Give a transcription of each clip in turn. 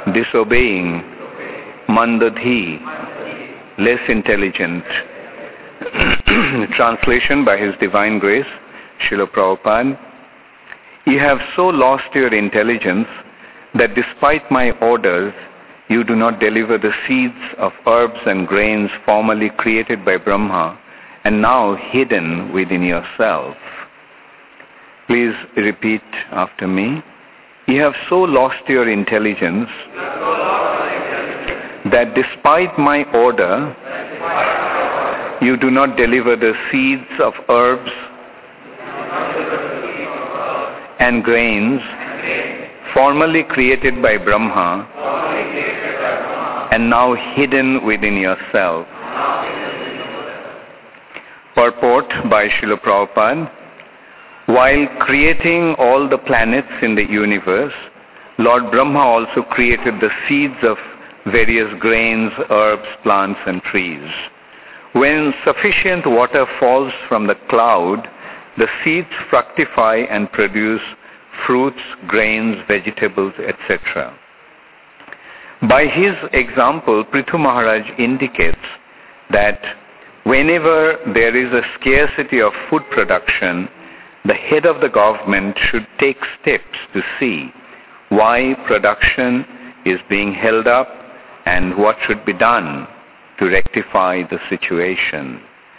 disobeying, mandadhi, less intelligent. Translation by His Divine Grace, Srila Prabhupada. You have so lost your intelligence that despite my orders, you do not deliver the seeds of herbs and grains formerly created by Brahma and now hidden within yourself. Please repeat after me. You have so lost your intelligence that despite my order, you do not deliver the seeds of herbs and grains formerly created by Brahma and now hidden within yourself. Purport by Srila Prabhupada. While creating all the planets in the universe, Lord Brahma also created the seeds of various grains, herbs, plants and trees. When sufficient water falls from the cloud, the seeds fructify and produce fruits, grains, vegetables, etc. By his example, Prithu Maharaj indicates that whenever there is a scarcity of food production, the head of the government should take steps to see why production is being held up and what should be done to rectify the situation.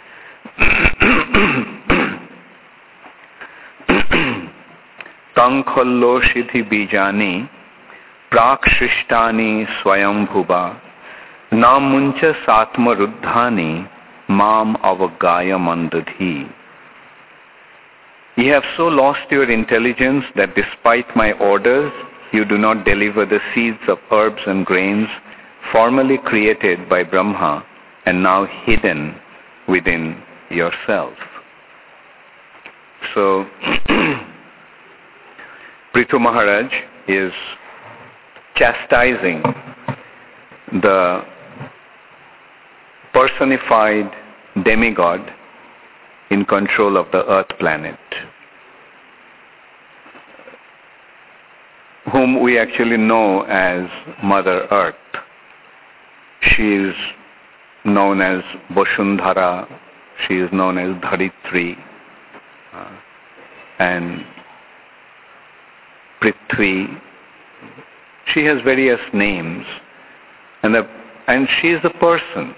Tankhallo shidhi bijani prakshishtani swayambhuva namuncha satma ruddhani mam avagaya mandadhi. You have so lost your intelligence that despite my orders, you do not deliver the seeds of herbs and grains formerly created by Brahma and now hidden within yourself. So, Prithu Maharaj is chastising the personified demigod in control of the earth planet, whom we actually know as Mother Earth. She is known as Vasundhara, she is known as Dharitri, and Prithvi. She has various names, and she is a person.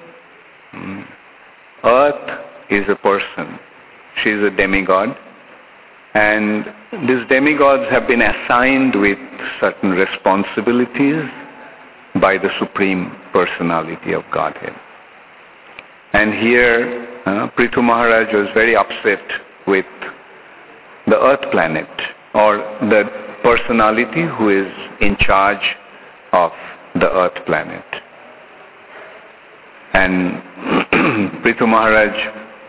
Earth is a person. She is a demigod, and these demigods have been assigned with certain responsibilities by the Supreme Personality of Godhead. And here, Prithu Maharaj was very upset with the earth planet, or the personality who is in charge of the earth planet. And Prithu Maharaj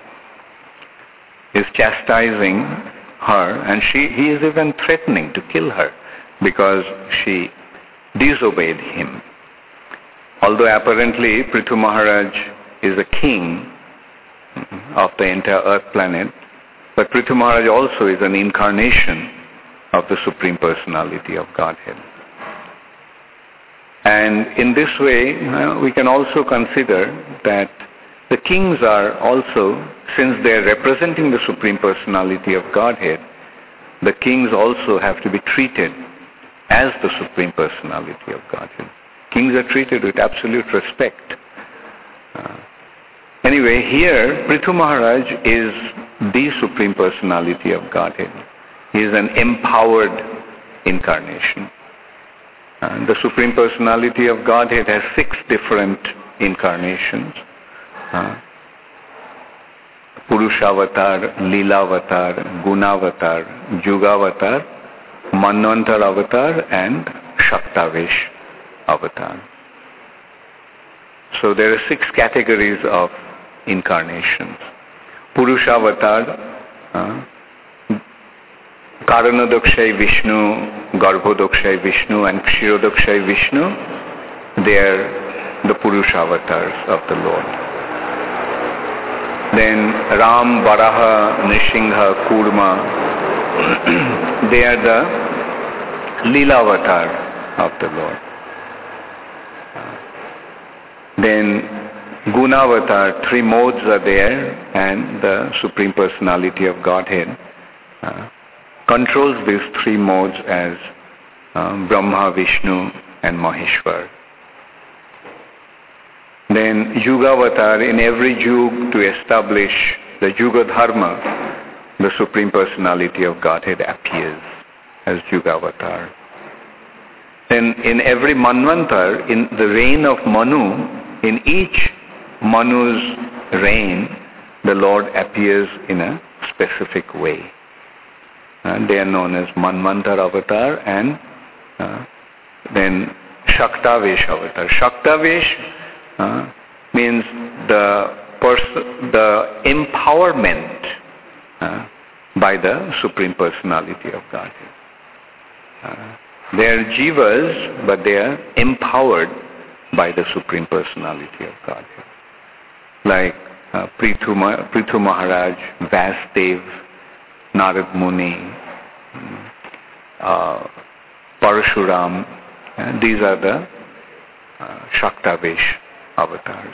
is chastising her, and he is even threatening to kill her because she disobeyed him. Although apparently Prithu Maharaj is a king of the entire earth planet, but Prithu Maharaj also is an incarnation of the Supreme Personality of Godhead. And in this way, we can also consider that the kings are also, since they are representing the Supreme Personality of Godhead, the kings also have to be treated as the Supreme Personality of Godhead. Kings are treated with absolute respect. Anyway, here, Prithu Maharaj is the Supreme Personality of Godhead. He is an empowered incarnation. The Supreme Personality of Godhead has 6 different incarnations. Purushavatar, Leelavatar, Gunavatar, Jugavatar, Manvantar Avatar, and Shaktavesh Avatar. So there are 6 categories of incarnations. Purushavatar, Karanadokshay Vishnu, Garbhodokshay Vishnu, and Kshirodokshay Vishnu, they are the Purushavatars of the Lord. Then Ram, Varaha, Nrsimha, Kurma, they are the Leelavatar of the Lord. Then Gunavatar, 3 modes are there, and the Supreme Personality of Godhead controls these 3 modes as Brahma, Vishnu and Maheshwar. Then Yugavatar, in every yug to establish the Yuga Dharma, the Supreme Personality of Godhead appears as Yugavatar. Then in every Manvantar, in the reign of Manu, in each Manu's reign, the Lord appears in a specific way. They are known as Manvantar Avatar and then Shaktavesh Avatar. Shaktavesh means the empowerment by the Supreme Personality of Godhead. They are jivas, but they are empowered by the Supreme Personality of Godhead. Like Prithu Maharaj, Vasudev, Narad Muni, Parashuram, these are the Shaktavesh avatars.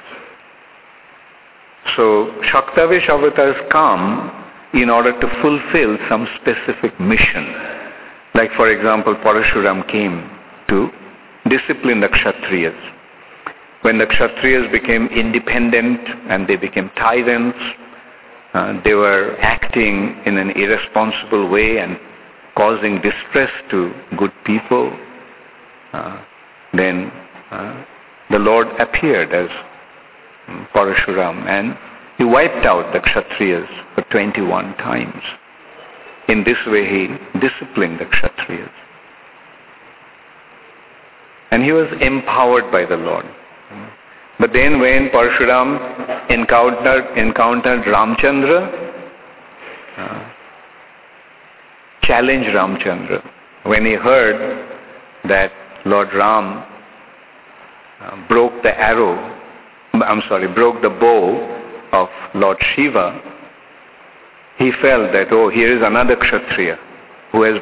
So Shaktavesh avatars come in order to fulfill some specific mission. Like for example, Parashuram came to discipline the Kshatriyas. When the Kshatriyas became independent and they became tyrants, they were acting in an irresponsible way and causing distress to good people. Then the Lord appeared as Parashuram and he wiped out the Kshatriyas for 21 times. In this way he disciplined the Kshatriyas. And he was empowered by the Lord. But then when Parashuram encountered Ramchandra, challenged Ramchandra, when he heard that Lord Ram broke the bow of Lord Shiva, he felt that, here is another Kshatriya who has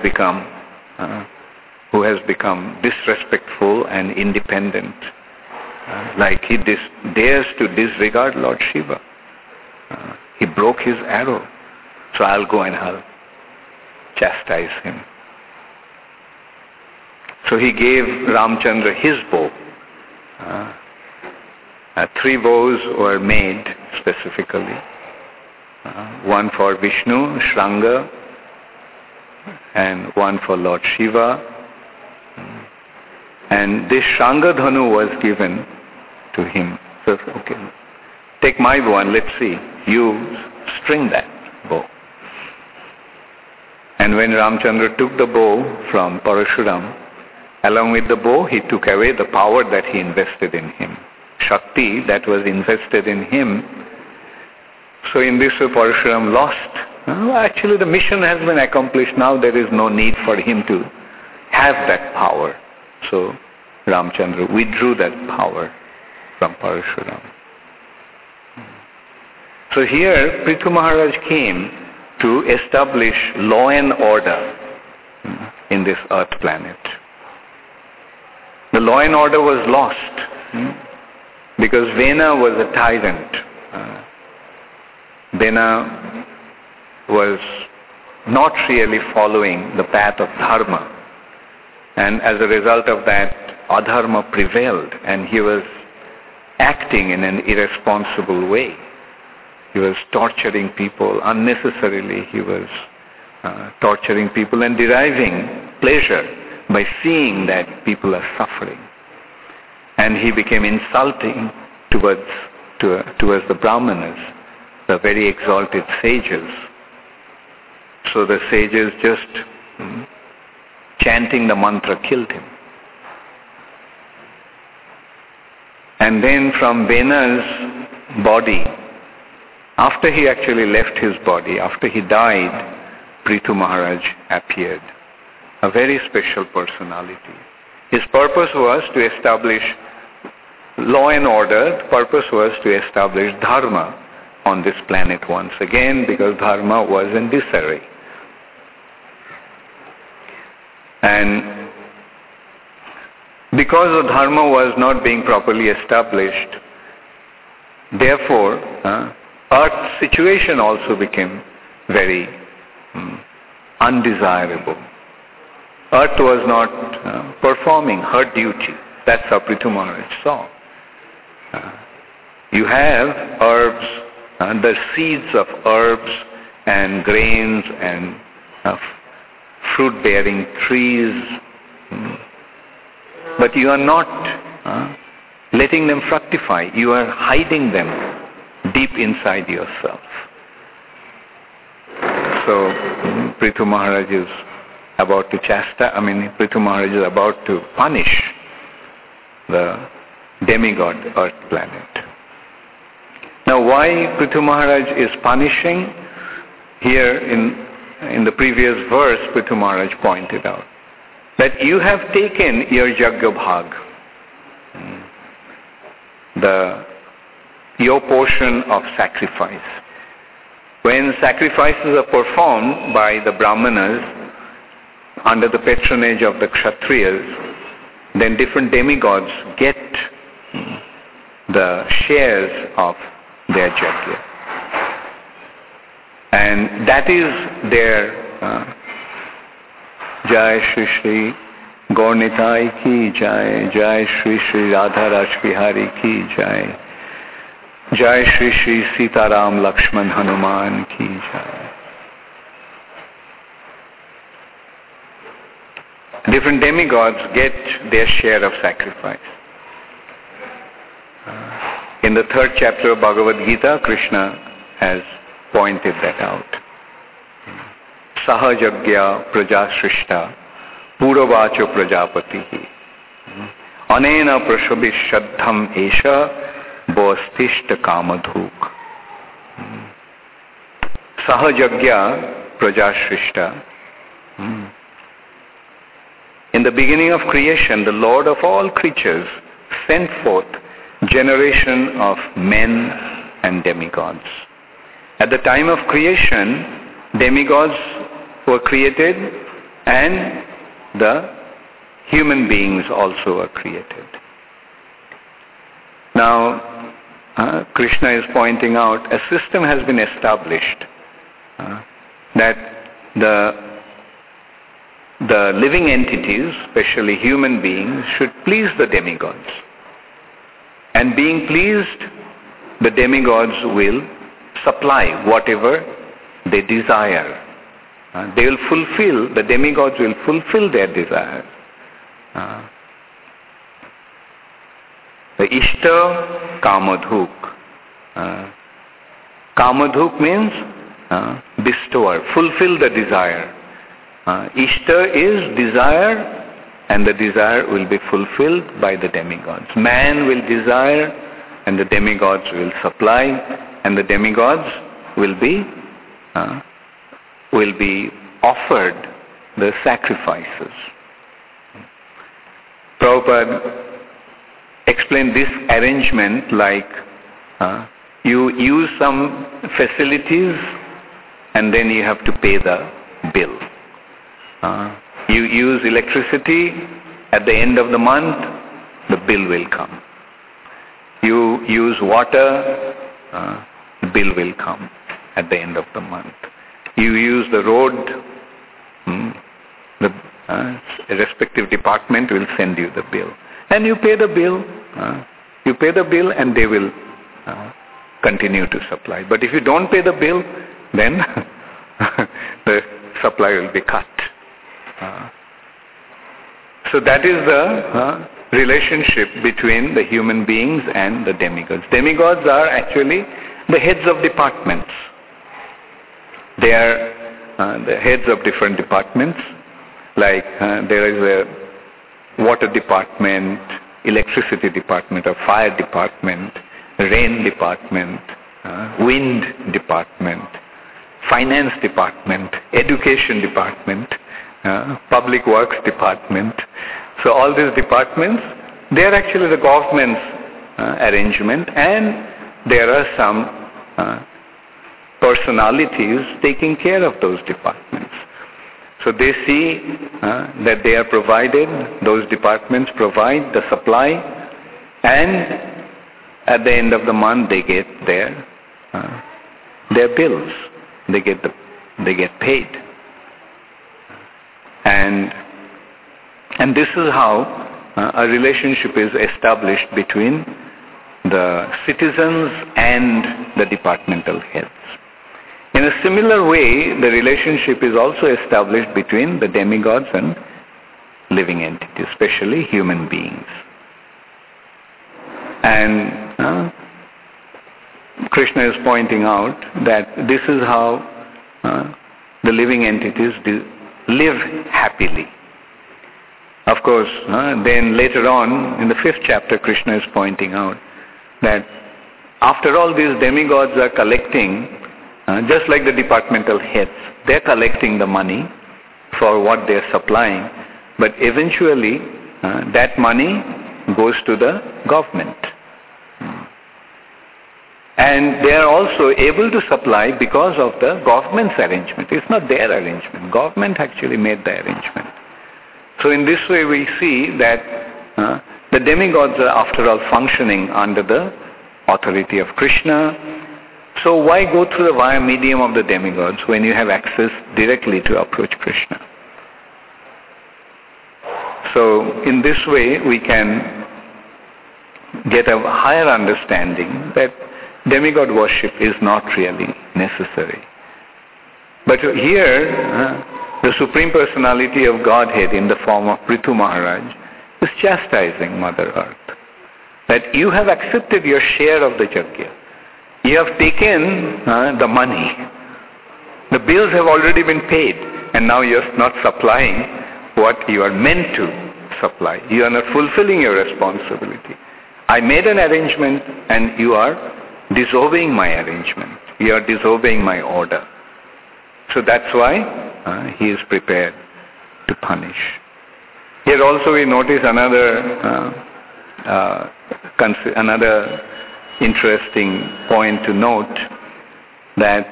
become disrespectful and independent. Like he dares to disregard Lord Shiva. He broke his arrow. So I'll go and I'll chastise him. So he gave Ramchandra his bow. 3 bows were made specifically. One for Vishnu, Shranga, and one for Lord Shiva. And this Shranga Dhanu was given to him. So, okay, take my bow and let's see. You string that bow. And when Ramchandra took the bow from Parashuram, along with the bow, he took away the power that he invested in him. Shakti that was invested in him. So in this way, Parashuram lost. Actually, the mission has been accomplished. Now there is no need for him to have that power. So Ramchandra withdrew that power from Parashuram. So here, Prithu Maharaj came to establish law and order in this earth planet. The law and order was lost because Vena was a tyrant. Vena was not really following the path of dharma. And as a result of that, adharma prevailed and he was acting in an irresponsible way. He was torturing people unnecessarily. He was torturing people and deriving pleasure by seeing that people are suffering. And he became insulting towards the Brahmanas, the very exalted sages. So the sages just chanting the mantra killed him. And then from Vena's body, after he actually left his body, after he died, Prithu Maharaj appeared, a very special personality. His purpose was to establish law and order. The purpose was to establish dharma on this planet once again, because dharma was in disarray. And because the dharma was not being properly established, therefore, Earth's situation also became very undesirable. Earth was not performing her duty. That's how Prithu Maharaj saw. You have herbs, the seeds of herbs and grains and fruit-bearing trees, but you are not letting them fructify. You are hiding them deep inside yourself. So Prithu Maharaj is about to Prithu Maharaj is about to punish the demigod earth planet. Now why Prithu Maharaj is punishing? Here in the previous verse, Prithu Maharaj pointed out that you have taken your Yajna Bhag, your portion of sacrifice. When sacrifices are performed by the Brahmanas under the patronage of the Kshatriyas, then different demigods get the shares of their Yajna. And that is their Jai Shri Shri Gaurnitai ki Jai, Jai Shri Shri Radha Rashbihari ki Jai, Jai Shri Shri Sitaram Lakshman Hanuman ki Jai. Different demigods get their share of sacrifice. In the 3rd chapter of Bhagavad Gita, Krishna has pointed that out. Sahajagya prajashrishta puravacho prajapatihi anena prashabhishaddham esha bostishta kamadhuk. Sahajagya prajashrishta. In the beginning of creation, the Lord of all creatures sent forth generation of men and demigods. At the time of creation, demigods were created and the human beings also were created. Now, Krishna is pointing out a system has been established that the living entities, especially human beings, should please the demigods. And being pleased, the demigods will supply whatever they desire. The demigods will fulfill their desires. The Ishta Kamadhuk. Kamadhuk means bestower, fulfill the desire. Ishta is desire, and the desire will be fulfilled by the demigods. Man will desire, and the demigods will supply, and the demigods will be offered the sacrifices. Prabhupada explained this arrangement like you use some facilities and then you have to pay the bill. You use electricity, at the end of the month, the bill will come. You use water, the bill will come at the end of the month. You use the road, the respective department will send you the bill. And you pay the bill. You pay the bill and they will continue to supply. But if you don't pay the bill, then the supply will be cut. So that is the relationship between the human beings and the demigods. Demigods are actually the heads of departments. They are the heads of different departments. Like there is a water department, electricity department, or fire department, rain department, wind department, finance department, education department, public works department. So all these departments, they are actually the government's arrangement, and there are some personalities taking care of those departments. So they see that they are provided, those departments provide the supply, and at the end of the month they get their bills. They get paid. And this is how a relationship is established between the citizens and the departmental heads. In a similar way, the relationship is also established between the demigods and living entities, especially human beings. And Krishna is pointing out that this is how the living entities live happily. Of course, then later on, in the 5th chapter, Krishna is pointing out that after all, these demigods are collecting, just like the departmental heads, they're collecting the money for what they're supplying, but eventually that money goes to the government. And they are also able to supply because of the government's arrangement. It's not their arrangement. Government actually made the arrangement. So in this way we see that the demigods are after all functioning under the authority of Krishna. So why go through the via medium of the demigods when you have access directly to approach Krishna? So in this way we can get a higher understanding that demigod worship is not really necessary. But here, the Supreme Personality of Godhead in the form of Prithu Maharaj is chastising Mother Earth. That you have accepted your share of the yajna. You have taken the money. The bills have already been paid, and now you are not supplying what you are meant to supply. You are not fulfilling your responsibility. I made an arrangement, and you are disobeying my arrangement. You are disobeying my order. So that's why he is prepared to punish. Here also we notice another interesting point to note, that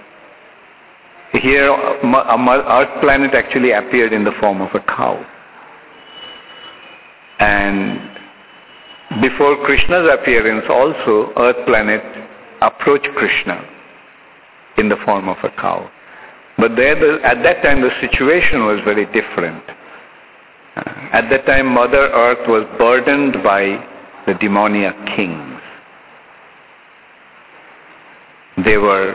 here Earth planet actually appeared in the form of a cow. And before Krishna's appearance also, Earth planet approached Krishna in the form of a cow. But at that time the situation was very different. At that time Mother Earth was burdened by the demoniac kings. They were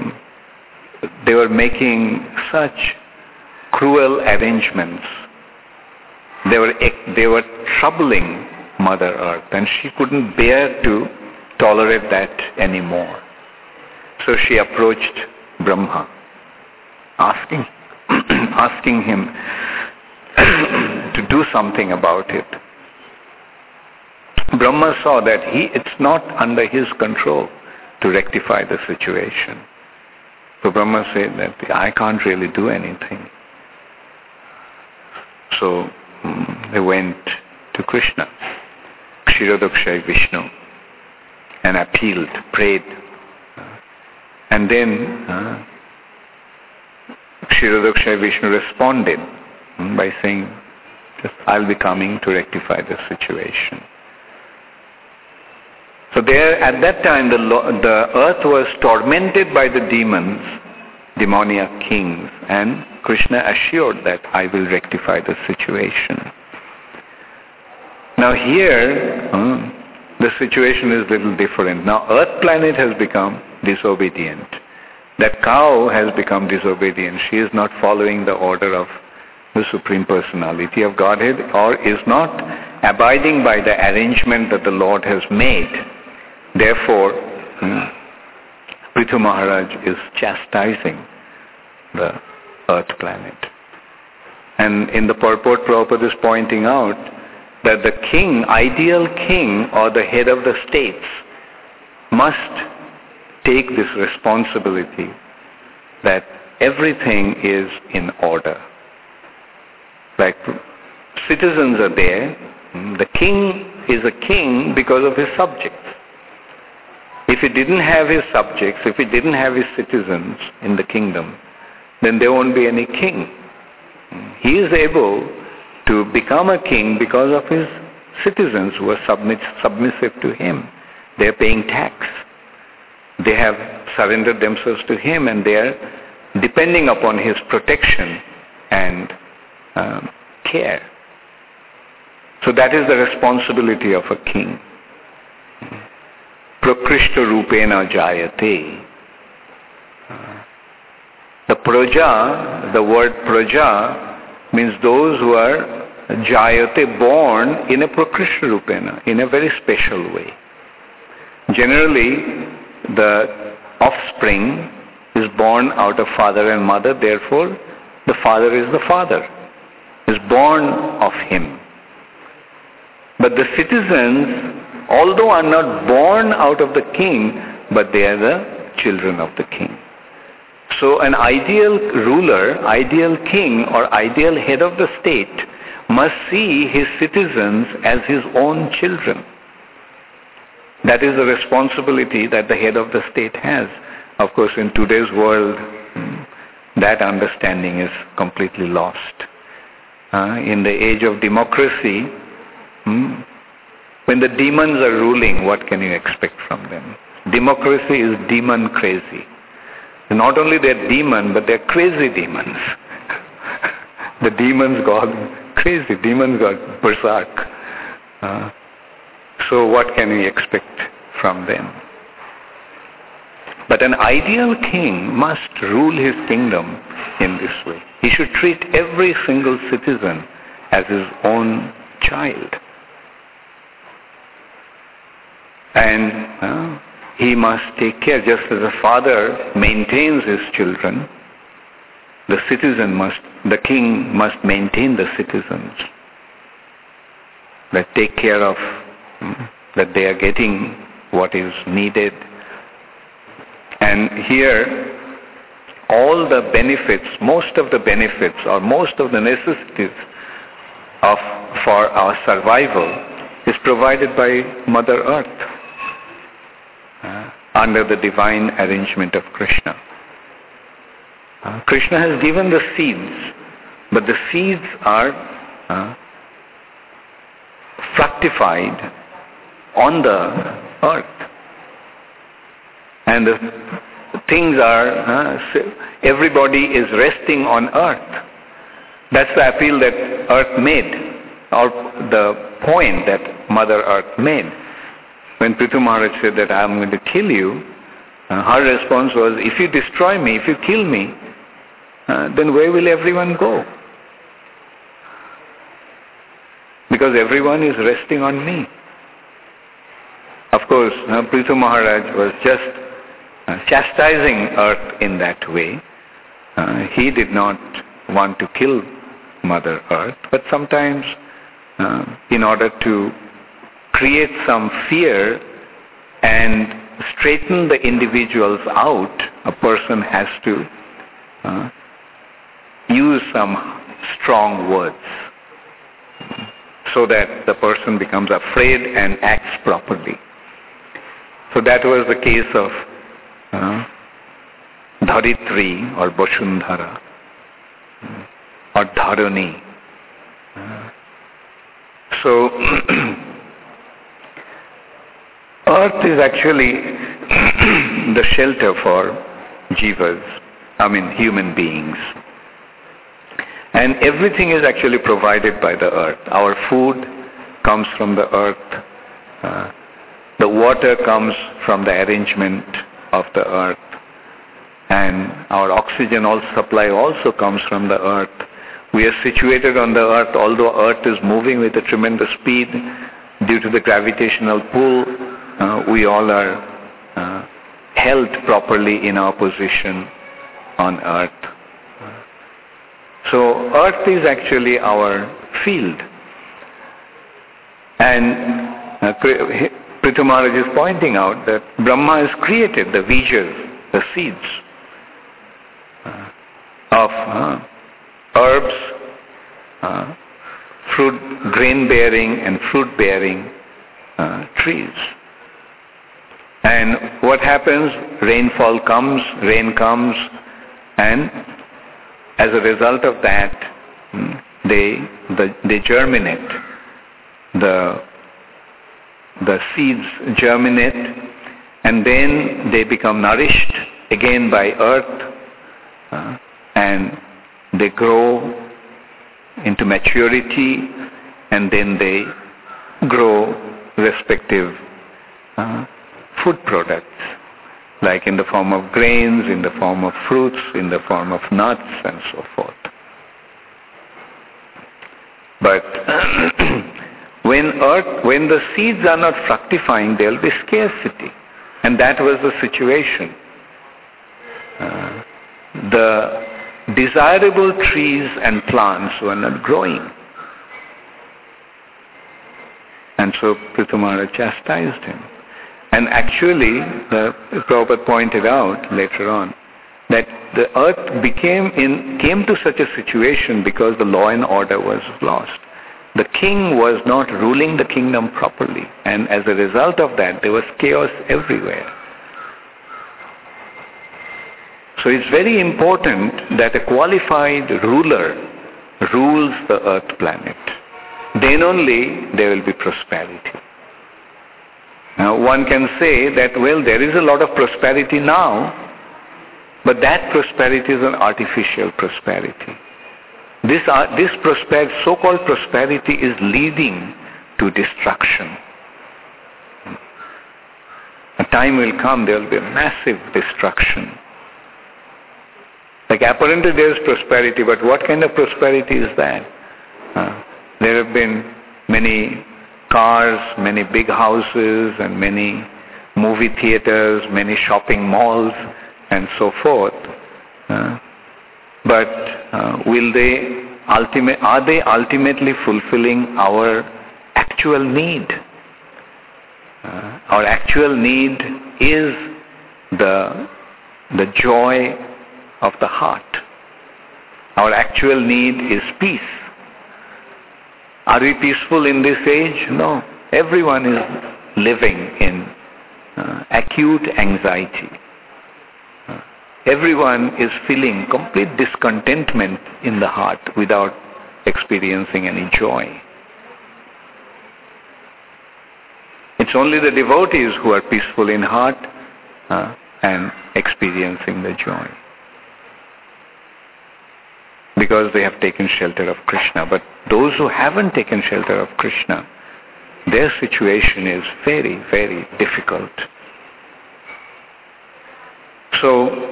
making such cruel arrangements. They were troubling Mother Earth, and she couldn't bear to tolerate that anymore. So she approached Brahma, asking him to do something about it. Brahma saw that it's not under his control to rectify the situation. So Brahma said that I can't really do anything. So they went to Krishna, Kshirodakshay Vishnu, and appealed, prayed. And then Kshirodakshay Vishnu responded by saying, I'll be coming to rectify the situation. So there, at that time, the earth was tormented by the demons, demoniac kings, and Krishna assured that I will rectify the situation. Now here, the situation is a little different. Now Earth planet has become disobedient. That cow has become disobedient. She is not following the order of the Supreme Personality of Godhead, or is not abiding by the arrangement that the Lord has made. Therefore, Prithu Maharaj is chastising the Earth planet. And in the purport, Prabhupada is pointing out that the king, ideal king or the head of the states, must take this responsibility that everything is in order. Like citizens are there, the king is a king because of his subjects. If he didn't have his subjects, if he didn't have his citizens in the kingdom, then there won't be any king. He is able to become a king because of his citizens who are submissive to him. They are paying tax. They have surrendered themselves to him, and they are depending upon his protection and care. So that is the responsibility of a king. Prakrishta rupena jayate. The praja, the word praja, means those who are jayate, born in a prakrishta rupena, in a very special way. Generally, the offspring is born out of father and mother, therefore the father is the father, is born of him. But the citizens, although are not born out of the king, but they are the children of the king. So an ideal ruler, ideal king, or ideal head of the state must see his citizens as his own children. That is the responsibility that the head of the state has. Of course, in today's world, that understanding is completely lost. In the age of democracy, when the demons are ruling, what can you expect from them? Democracy is demon crazy. Not only they're demon, but they're crazy demons. The demons got crazy, demons got berserk. So what can we expect from them? But an ideal king must rule his kingdom in this way. He should treat every single citizen as his own child. And he must take care, just as a father maintains his children, the king must maintain the citizens, that take care of, that they are getting what is needed. And here, all the benefits, most of the benefits or most of the necessities for our survival is provided by Mother Earth under the divine arrangement of Krishna. Krishna has given the seeds, but the seeds are fructified on the earth. And the things are, everybody is resting on earth. That's the appeal that earth made, or the point that Mother Earth made. When Prithu Maharaj said that I am going to kill you, her response was, if you destroy me, if you kill me, then where will everyone go? Because everyone is resting on me. Of course, Prithu Maharaj was just chastising earth in that way. He did not want to kill Mother Earth, but sometimes in order to create some fear and straighten the individuals out, a person has to use some strong words so that the person becomes afraid and acts properly. So that was the case of Dharitri or Vasundhara or Dharani. So earth is actually the shelter for jivas, human beings. And everything is actually provided by the earth. Our food comes from the earth. The water comes from the arrangement of the earth. And our oxygen supply also comes from the earth. We are situated on the earth, although earth is moving with a tremendous speed due to the gravitational pull. We all are held properly in our position on earth. So earth is actually our field. And Prithu Maharaj is pointing out that Brahma has created the vijas, the seeds of herbs, fruit, grain-bearing and fruit-bearing trees. And what happens? Rainfall comes, rain comes, and as a result of that, they germinate. The the seeds germinate, and then they become nourished again by earth, and they grow into maturity, and then they grow respective food products, like in the form of grains, in the form of fruits, in the form of nuts, and so forth. But when the seeds are not fructifying, there will be scarcity. And that was the situation. The desirable trees and plants were not growing. And so Prithu Maharaj chastised him. And actually, Prabhupada pointed out later on that the earth came to such a situation because the law and order was lost. The king was not ruling the kingdom properly, and as a result of that, there was chaos everywhere. So it's very important that a qualified ruler rules the earth planet. Then only there will be prosperity. Now, one can say that, well, there is a lot of prosperity now, but that prosperity is an artificial prosperity. This so-called prosperity is leading to destruction. A time will come, there will be a massive destruction. Like apparently there is prosperity, but what kind of prosperity is that? There have been many cars, many big houses, and many movie theaters, many shopping malls, and so forth. But are they ultimately fulfilling our actual need? Our actual need is the joy of the heart. Our actual need is peace. Are we peaceful in this age? No. Everyone is living in acute anxiety. Everyone is feeling complete discontentment in the heart without experiencing any joy. It's only the devotees who are peaceful in heart and experiencing the joy, because they have taken shelter of Krishna. But those who haven't taken shelter of Krishna, their situation is very, very difficult. So,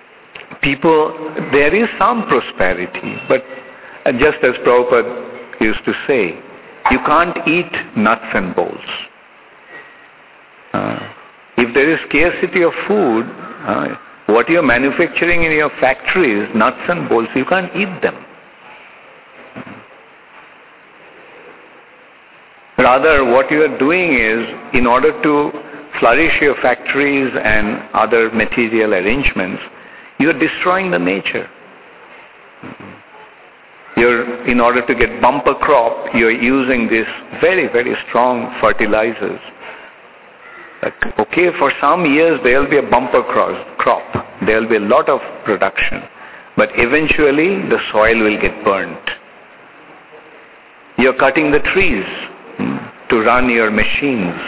there is some prosperity, but just as Prabhupada used to say, you can't eat nuts and bolts. If there is scarcity of food, what you are manufacturing in your factories, nuts and bolts, you can't eat them. Rather, what you are doing is, in order to flourish your factories and other material arrangements, you are destroying the nature. In order to get bumper crop, you are using these very, very strong fertilizers. Okay, for some years there will be a bumper crop. There will be a lot of production. But eventually the soil will get burnt. You are cutting the trees to run your machines.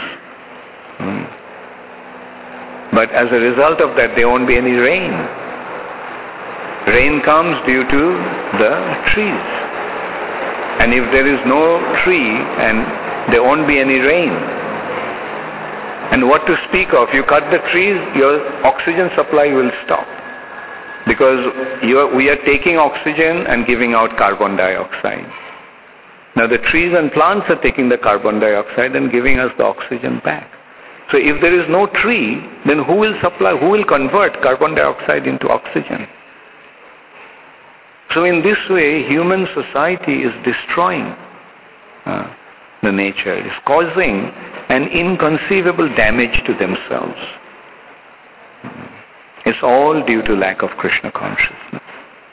But as a result of that, there won't be any rain. Rain comes due to the trees. And if there is no tree, and there won't be any rain. And what to speak of, you cut the trees, your oxygen supply will stop. Because we are taking oxygen and giving out carbon dioxide. Now the trees and plants are taking the carbon dioxide and giving us the oxygen back. So if there is no tree, then who will convert carbon dioxide into oxygen? So in this way, human society is destroying the nature, is causing an inconceivable damage to themselves. It's all due to lack of Krishna consciousness.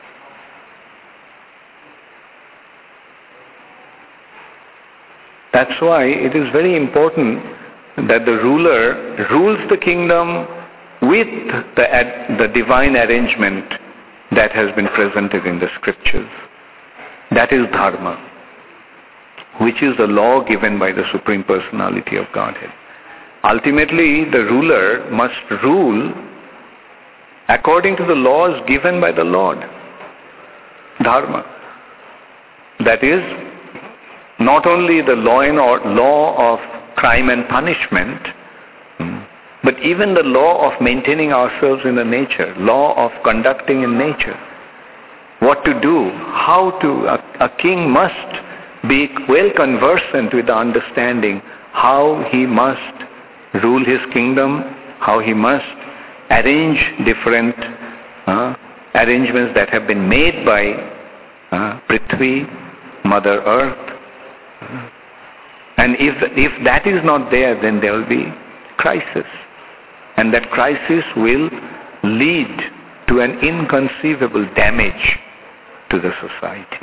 That's why it is very important that the ruler rules the kingdom with the divine arrangement that has been presented in the scriptures. That is dharma. which is the law given by the Supreme Personality of Godhead. Ultimately, the ruler must rule according to the laws given by the Lord. Dharma. That is, not only the law of crime and punishment, but even the law of maintaining ourselves in the nature, law of conducting in nature. What to do, how to, a king must be well conversant with the understanding how he must rule his kingdom, how he must arrange different arrangements that have been made by Prithvi, Mother Earth. And if that is not there, then there will be crisis. And that crisis will lead to an inconceivable damage to the society.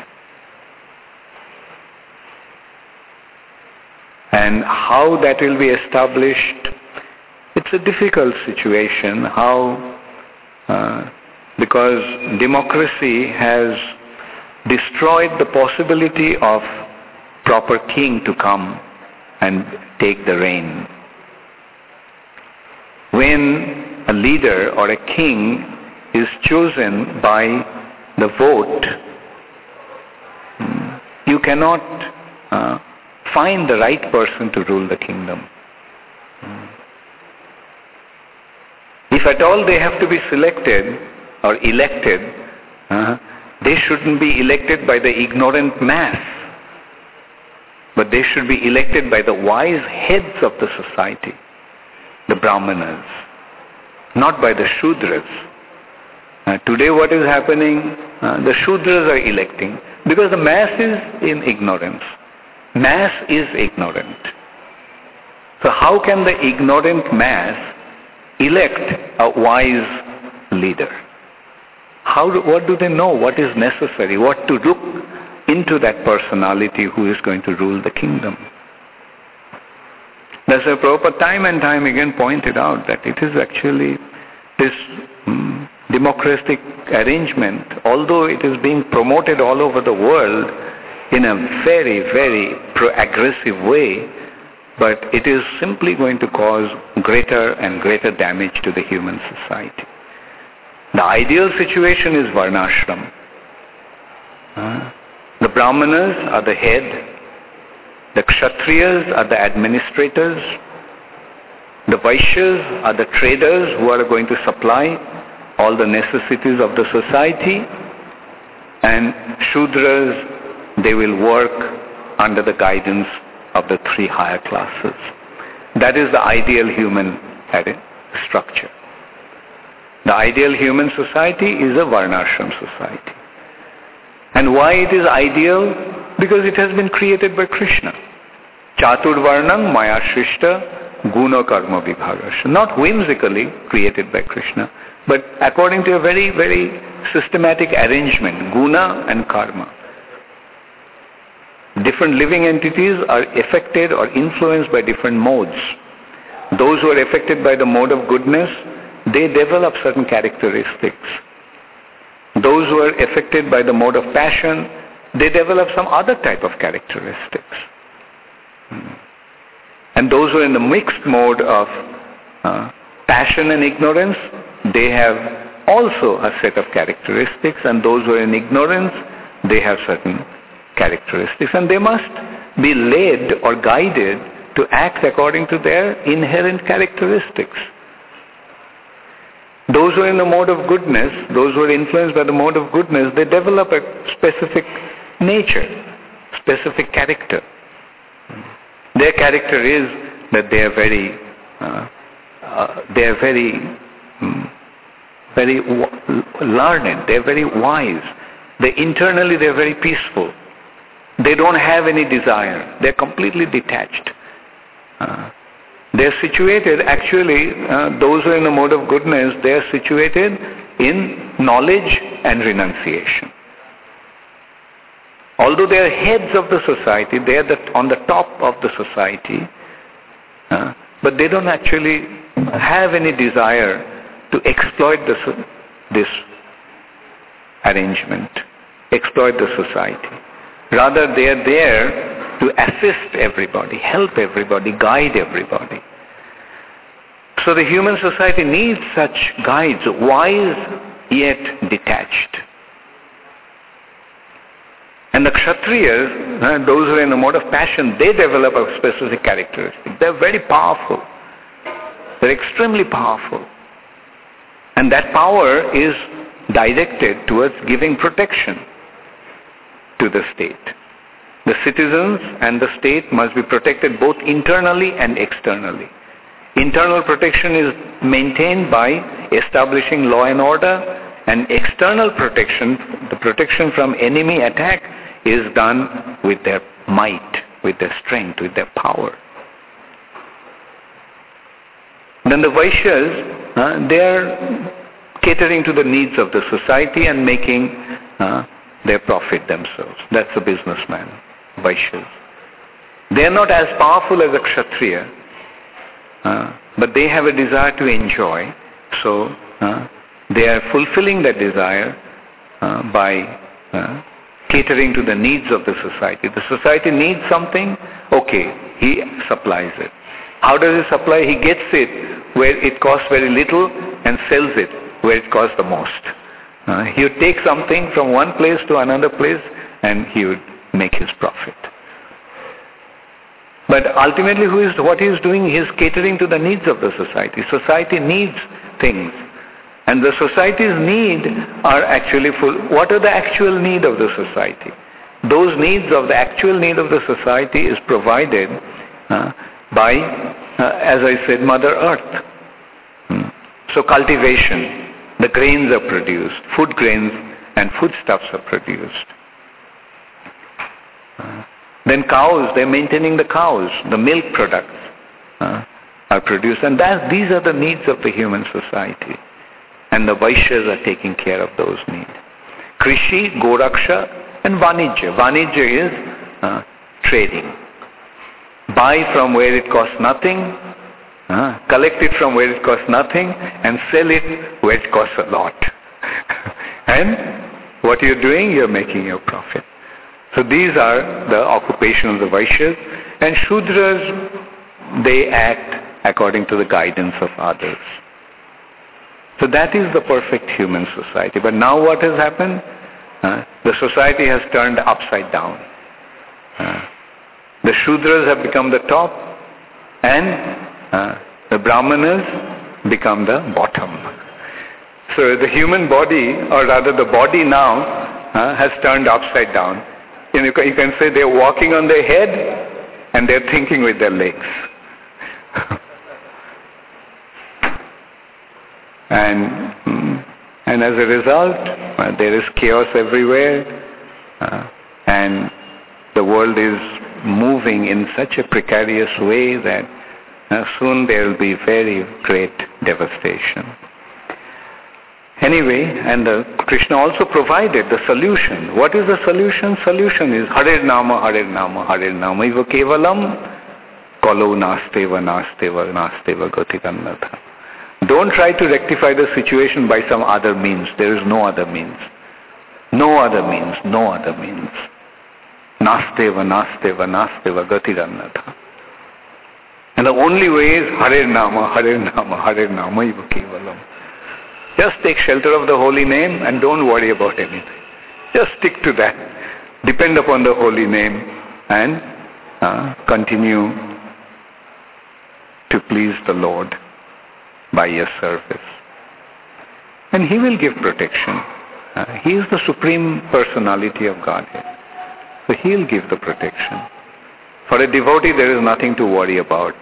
And how that will be established, it's a difficult situation. Because democracy has destroyed the possibility of proper king to come and take the reign. When a leader or a king is chosen by the vote, you cannot find the right person to rule the kingdom. If at all they have to be selected or elected, they shouldn't be elected by the ignorant mass, but they should be elected by the wise heads of the society, the Brahmanas, not by the Shudras. Today what is happening, the Shudras are electing, because the mass is in ignorance. Mass is ignorant. So how can the ignorant mass elect a wise leader? What do they know? What is necessary? What to look into that personality who is going to rule the kingdom? That's a Prabhupada time and time again pointed out that it is actually this democratic arrangement, although it is being promoted all over the world in a very, very aggressive way, but it is simply going to cause greater and greater damage to the human society. The ideal situation is Varnashram. The Brahmanas are the head, the Kshatriyas are the administrators, the Vaishyas are the traders who are going to supply all the necessities of the society, and Shudras, they will work under the guidance of the three higher classes. That is the ideal human structure. The ideal human society is a Varnashram society. And why it is ideal? Because it has been created by Krishna. Chatur Varnam Maya Shrishta Guna Karma Vibhagasha. Not whimsically created by Krishna, but according to a very, very systematic arrangement, Guna and Karma. Different living entities are affected or influenced by different modes. Those who are affected by the mode of goodness, they develop certain characteristics. Those who are affected by the mode of passion, they develop some other type of characteristics. And those who are in the mixed mode of passion and ignorance, they have also a set of characteristics, and those who are in ignorance, they have certain characteristics, and they must be led or guided to act according to their inherent characteristics. Those who are in the mode of goodness, those who are influenced by the mode of goodness, they develop a specific nature, specific character. Their character is that they are very learned, they are very wise. Internally they are very peaceful. They don't have any desire. They are completely detached. They are situated, actually, those who are in the mode of goodness, they are situated in knowledge and renunciation. Although they are heads of the society, they are on the top of the society, but they don't actually have any desire to exploit this arrangement, exploit the society. Rather, they are there to assist everybody, help everybody, guide everybody. So the human society needs such guides, wise yet detached. And the Kshatriyas, those who are in a mode of passion, they develop a specific characteristic. They're very powerful. They're extremely powerful. And that power is directed towards giving protection to the state. The citizens and the state must be protected both internally and externally. Internal protection is maintained by establishing law and order, and external protection, the protection from enemy attack, is done with their might, with their strength, with their power. Then the Vaishyas, they are catering to the needs of the society and making their profit themselves. That's a businessman, Vaishyas. They are not as powerful as a Kshatriya, but they have a desire to enjoy. So they are fulfilling that desire by catering to the needs of the society. The society needs something, okay, he supplies it. How does he supply? He gets it where it costs very little and sells it where it costs the most. He would take something from one place to another place and he would make his profit. But ultimately what he is doing, he is catering to the needs of the society. Society needs things. And the society's need are actually full. What are the actual need of the society? Those needs of the actual need of the society is provided by, as I said, Mother Earth. So cultivation, the grains are produced, food grains and foodstuffs are produced. Then cows, they're maintaining the cows, the milk products are produced. And these are the needs of the human society. And the Vaishyas are taking care of those needs. Krishi, Goraksha, and Vanijya. Vanijya is trading. Buy from where it costs nothing, collect it from where it costs nothing, and sell it where it costs a lot. And what you're doing, you're making your profit. So these are the occupation of the Vaishyas. And Shudras, they act according to the guidance of others. So that is the perfect human society. But now what has happened? The society has turned upside down. The Shudras have become the top, and the Brahmanas become the bottom. So the human body, or rather the body now, has turned upside down. You can say they're walking on their head and they're thinking with their legs. And as a result, there is chaos everywhere, and the world is moving in such a precarious way that soon there will be very great devastation. Anyway, and Krishna also provided the solution. What is the solution? Solution is Hare Nama, Hare Nama, Hare Nama Iva Kevalam Kalo Nasteva Nasteva Nasteva Gatikannatha. Don't try to rectify the situation by some other means. There is no other means. No other means, no other means. Nasteva, Nasteva, Nasteva Gatirannatha. And the only way is Hare Nama, Hare Nama, Hare Nama Iva Kevalam. Just take shelter of the holy name and don't worry about anything. Just stick to that. Depend upon the holy name and continue to please the Lord by your service. And He will give protection. He is the Supreme Personality of Godhead. So He will give the protection. For a devotee, there is nothing to worry about.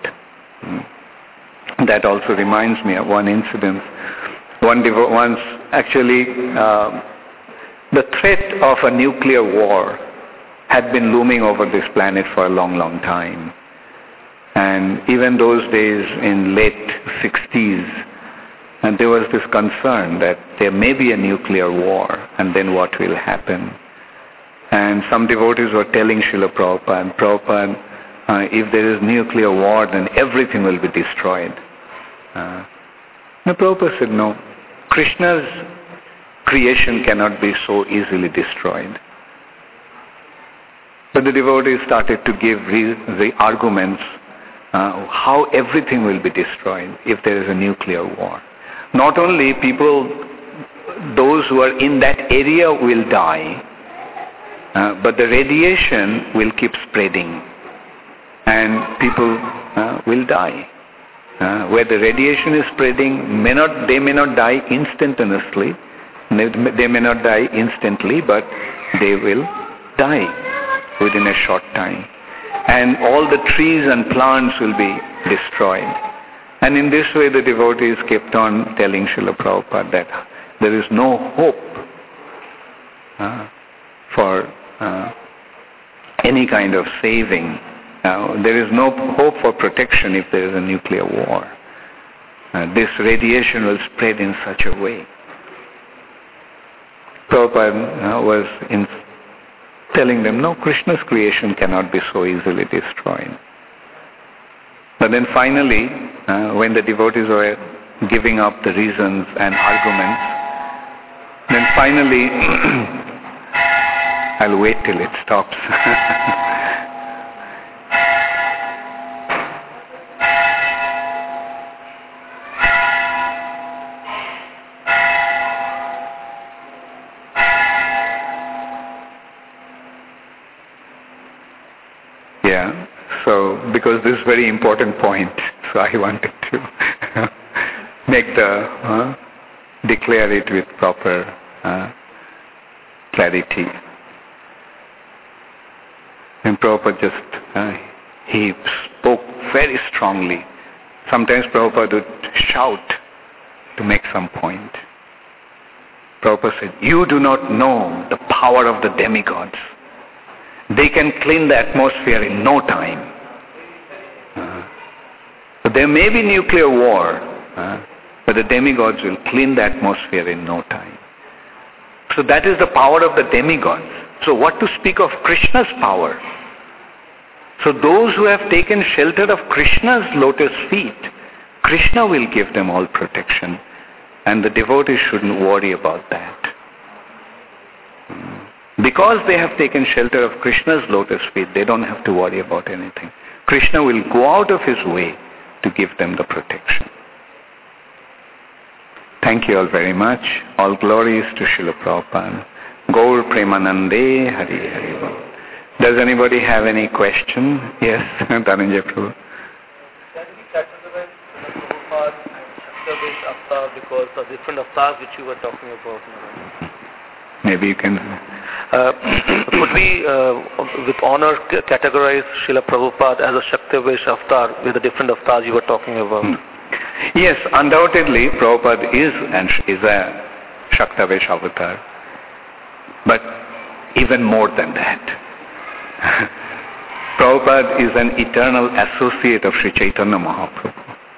That also reminds me of one incident. Once actually, the threat of a nuclear war had been looming over this planet for a long, long time. And even those days in late 60s, and there was this concern that there may be a nuclear war, and then what will happen? And some devotees were telling Srila Prabhupada, if there is nuclear war, then everything will be destroyed. Now Prabhupada said, no, Krishna's creation cannot be so easily destroyed. But the devotees started to give the arguments how everything will be destroyed if there is a nuclear war. Not only people, those who are in that area will die, but the radiation will keep spreading and people will die. Where the radiation is spreading, they may not die instantaneously, they may not die instantly, but they will die within a short time. And all the trees and plants will be destroyed. And in this way the devotees kept on telling Srila Prabhupada that there is no hope for any kind of saving. There is no hope for protection if there is a nuclear war. This radiation will spread in such a way. Prabhupada was telling them, no, Krishna's creation cannot be so easily destroyed. But then finally, when the devotees were giving up the reasons and arguments, then finally, I'll wait till it stops. Yeah, so because this is a very important point, so I wanted to declare it with proper clarity. And Prabhupada just, he spoke very strongly. Sometimes Prabhupada would shout to make some point. Prabhupada said, you do not know the power of the demigods. They can clean the atmosphere in no time. So there may be nuclear war, but the demigods will clean the atmosphere in no time. So that is the power of the demigods. So what to speak of Krishna's power? So those who have taken shelter of Krishna's lotus feet, Krishna will give them all protection. And the devotees shouldn't worry about that. Because they have taken shelter of Krishna's lotus feet, they don't have to worry about anything. Krishna will go out of his way to give them the protection. Thank you all very much. All glories to Srila Prabhupada. Gaur Premanande Hari Hari Bol. Does anybody have any question? Yes, Dhananjay Prabhu. Can we categorize Prabhupada and Shaktavesh Avatar because of different avatars which you were talking about? Maybe you can. Could we, with honor, categorize Srila Prabhupada as a Shaktavesh avatar with the different avatars you were talking about? Yes, undoubtedly, Prabhupada is a Shaktavesh avatar. But even more than that, Prabhupada is an eternal associate of Sri Chaitanya Mahaprabhu.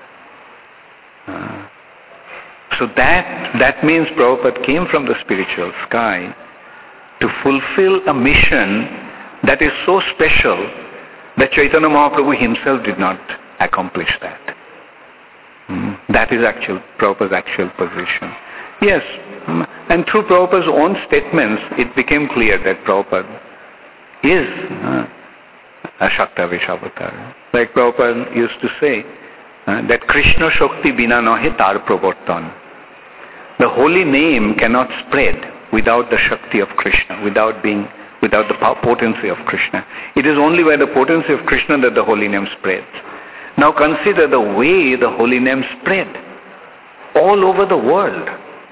So that means Prabhupada came from the spiritual sky to fulfill a mission that is so special that Chaitanya Mahaprabhu himself did not accomplish that. That is Prabhupada's actual position. Yes, and through Prabhupada's own statements, it became clear that Prabhupada is a Shaktavesh avatar. Like Prabhupada used to say, that Krishna Shakti bina nahe tar pravartan. The holy name cannot spread without the Shakti of Krishna, without the potency of Krishna. It is only by the potency of Krishna that the holy name spreads. Now consider the way the holy name spread all over the world,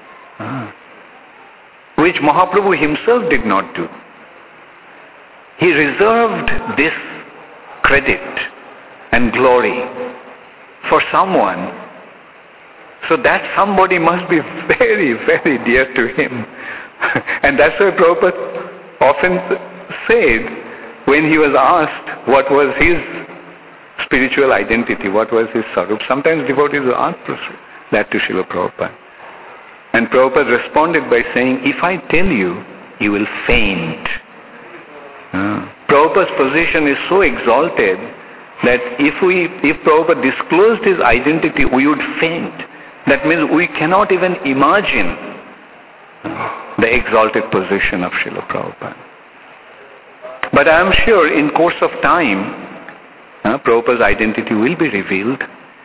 which Mahaprabhu himself did not do. He reserved this credit and glory for someone. So that somebody must be very, very dear to him. And that's why Prabhupada often said, when he was asked what was his spiritual identity, what was his sarup, sometimes devotees will ask that to Srila Prabhupada. And Prabhupada responded by saying, if I tell you, you will faint. Prabhupada's position is so exalted that if Prabhupada disclosed his identity, we would faint. That means we cannot even imagine the exalted position of Srila Prabhupada. But I am sure in course of time, Prabhupada's identity will be revealed.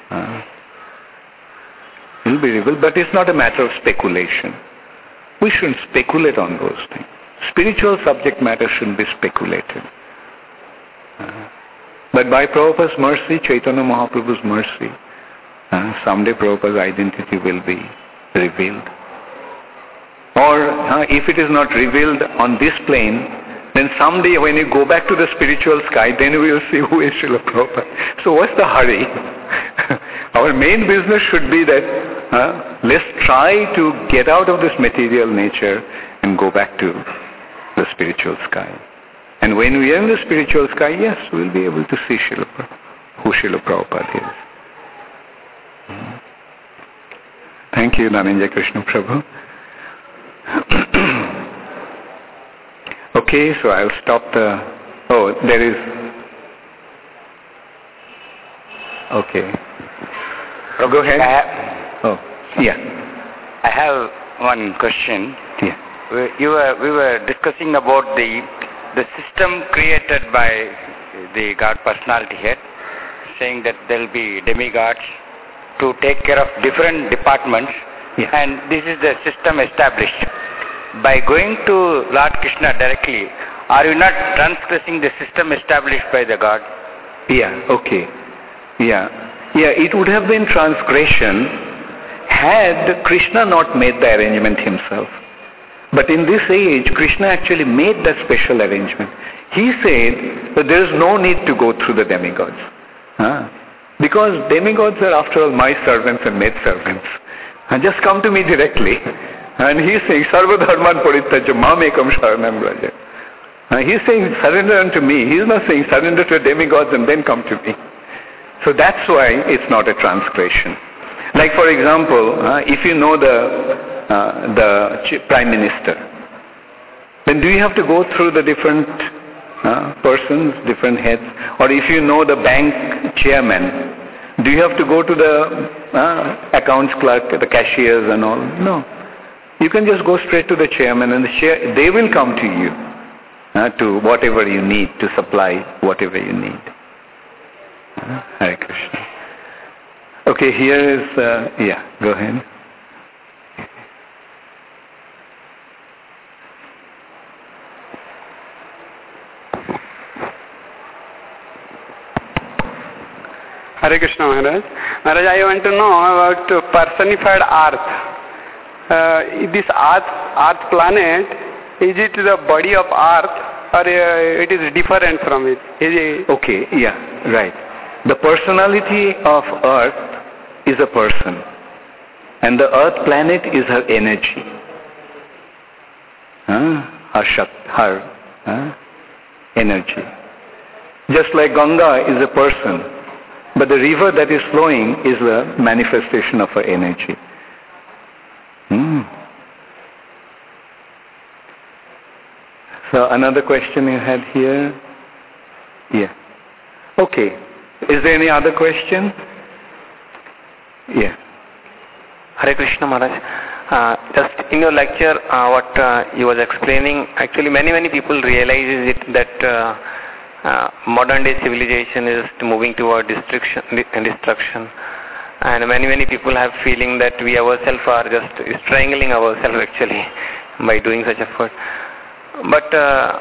But it's not a matter of speculation. We shouldn't speculate on those things. Spiritual subject matter shouldn't be speculated. But by Prabhupada's mercy, Chaitanya Mahaprabhu's mercy, someday Prabhupada's identity will be revealed. Or if it is not revealed on this plane, then someday when you go back to the spiritual sky, then we will see who is Srila Prabhupada. So what's the hurry? Our main business should be that let's try to get out of this material nature and go back to the spiritual sky. And when we are in the spiritual sky, yes, we'll be able to see who Srila Prabhupada is. Thank you, Dhananjay Krishna Prabhu. Okay, so I'll stop there is... Okay. Prabhu, go ahead. Yeah. I have one question. Yeah. We were discussing about the system created by the God Personality Head, saying that there will be demigods to take care of different departments, and this is the system established. By going to Lord Krishna directly, are you not transgressing the system established by the God? Yeah, okay. Yeah, it would have been transgression had Krishna not made the arrangement himself. But in this age, Krishna actually made that special arrangement. He said that there is no need to go through the demigods. Because demigods are after all my servants and maid servants. And just come to me directly. And he is saying, Sarva Dharman Parityajya Mam Ekam Sharanam Vraja. He is saying, surrender unto me. He is not saying, surrender to demigods and then come to me. So that's why it's not a transgression. Like for example, if you know the Prime Minister, then do you have to go through the different persons, different heads? Or if you know the bank chairman, do you have to go to the accounts clerk, the cashiers and all? No. You can just go straight to the chairman and they will come to you to whatever you need, to supply whatever you need. Hare Krishna. Okay, here is, go ahead. Hare Krishna Maharaj. Maharaj, I want to know about personified earth. This earth planet, is it the body of earth or it is different from it? Okay, right. The personality of earth is a person and the earth planet is her energy. Her energy. Just like Ganga is a person, but the river that is flowing is a manifestation of her energy. So another question you had here? Yeah. Okay. Is there any other question? Yeah. Hare Krishna Maharaj. Just in your lecture, what you was explaining, actually many people realize it that modern day civilization is moving toward destruction, and many people have feeling that we ourselves are just strangling ourselves actually by doing such effort. But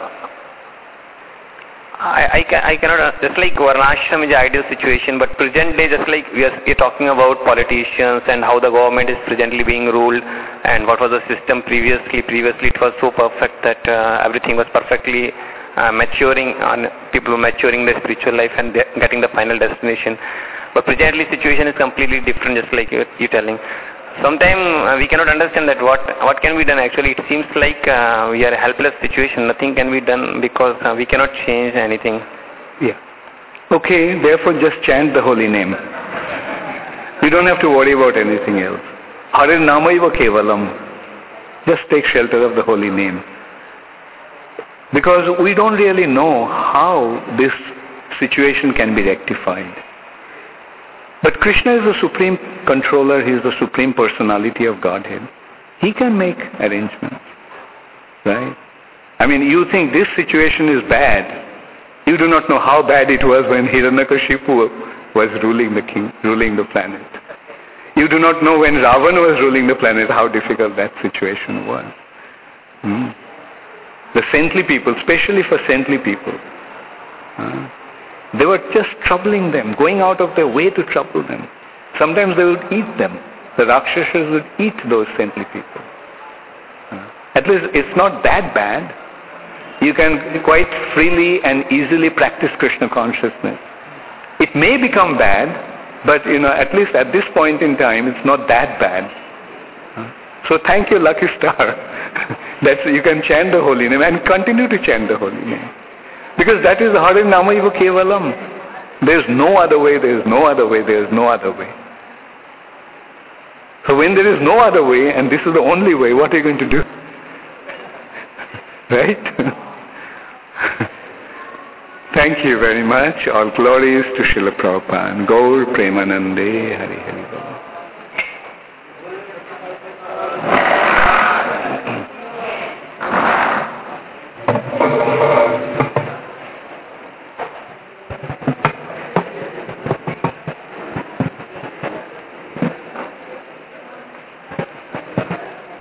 I cannot, just like Varnashram is the ideal situation, but present day, just like we are talking about politicians and how the government is presently being ruled and what was the system previously it was so perfect that everything was perfectly maturing, and people were maturing their spiritual life and getting the final destination. But presently situation is completely different, just like you're telling. Sometimes we cannot understand that what can be done. Actually, it seems like we are a helpless situation. Nothing can be done because we cannot change anything. Yeah. Okay, therefore just chant the holy name. You don't have to worry about anything else. Hare Namaiva Kevalam. Just take shelter of the holy name. Because we don't really know how this situation can be rectified. But Krishna is the supreme controller, he is the supreme personality of Godhead. He can make arrangements, right? I mean, you think this situation is bad. You do not know how bad it was when Hiranyakashipu was ruling the planet. You do not know when Ravana was ruling the planet, how difficult that situation was. The saintly people, especially for saintly people, they were just troubling them, going out of their way to trouble them. Sometimes they would eat them. The Rakshasas would eat those saintly people. At least it's not that bad. You can quite freely and easily practice Krishna consciousness. It may become bad, but at least at this point in time, it's not that bad. So thank you, lucky star, that you can chant the holy name and continue to chant the holy name. Because that is Hare Namayeva Kevalam. There is no other way, there is no other way, there is no other way. So when there is no other way, and this is the only way, what are you going to do? Right? Thank you very much. All glories to Srila Prabhupada. Gaur Premanande Hari Hari.